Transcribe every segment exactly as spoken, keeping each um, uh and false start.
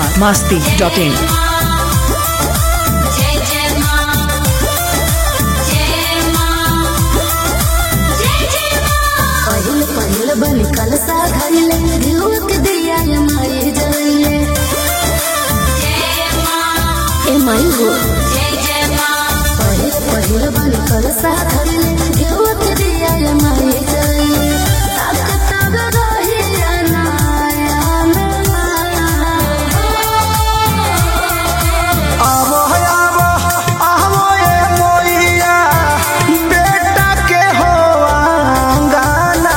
Bihar Masti dot in. बनी कलसा घरले दिलक दिया माई जले ए माई हो पहिल पहिल बनी कलसा घरले दिलक दिया माई जले ताकत रही अनाया आवो आवो आवो ए मोइया बेटा के हो आंगना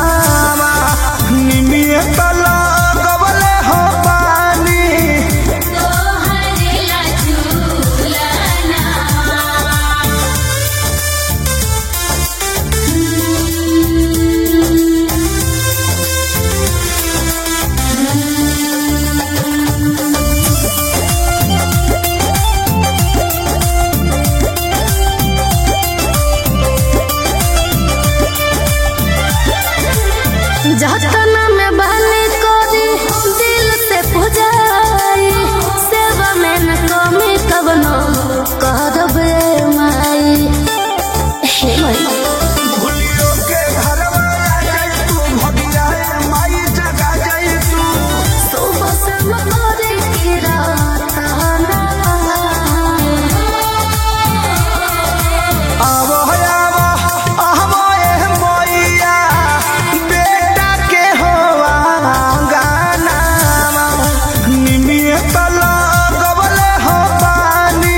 जहतना में बहने कोरी दिल से पुजाई सेवा में न कमी कबनो करब माई हे माई भूलियो के घरवा आ जाई तू भगिया माई जगा जाई तू सुबह से मरे की रात आवो आवो आवो ए मोइया बेटा के हो आंगना निमिए तला गबले हो पानी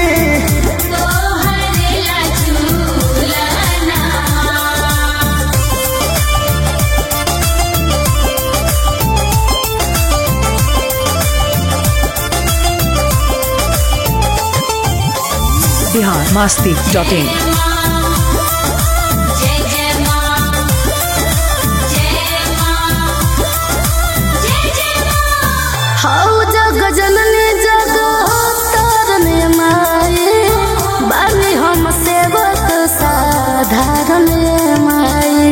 बिहार मस्ती डॉट इन। हाउ जग जननी जग तारने माए बानी हम सेवक साधारण माए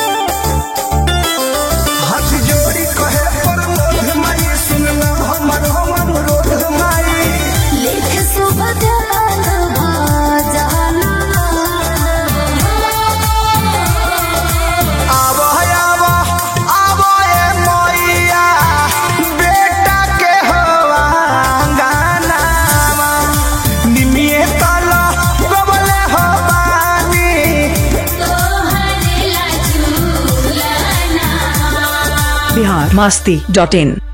हाथ जोड़ी कहे पर मोध माई सुनना हमर हमर रोध माई लिख सुबह जान भजना आवो आवो आवो ए मोइया बेटा के हो आंगना निमिए तला गबले हो पानी बिहार मस्ती डॉट इन।